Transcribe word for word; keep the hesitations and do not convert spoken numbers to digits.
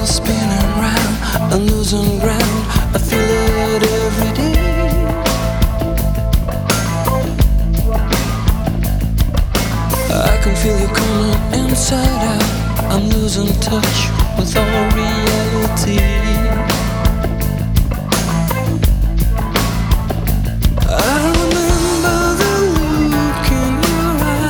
spinning round and losing ground. I feel it every day. I can feel you coming inside out. I'm losing touch with all reality.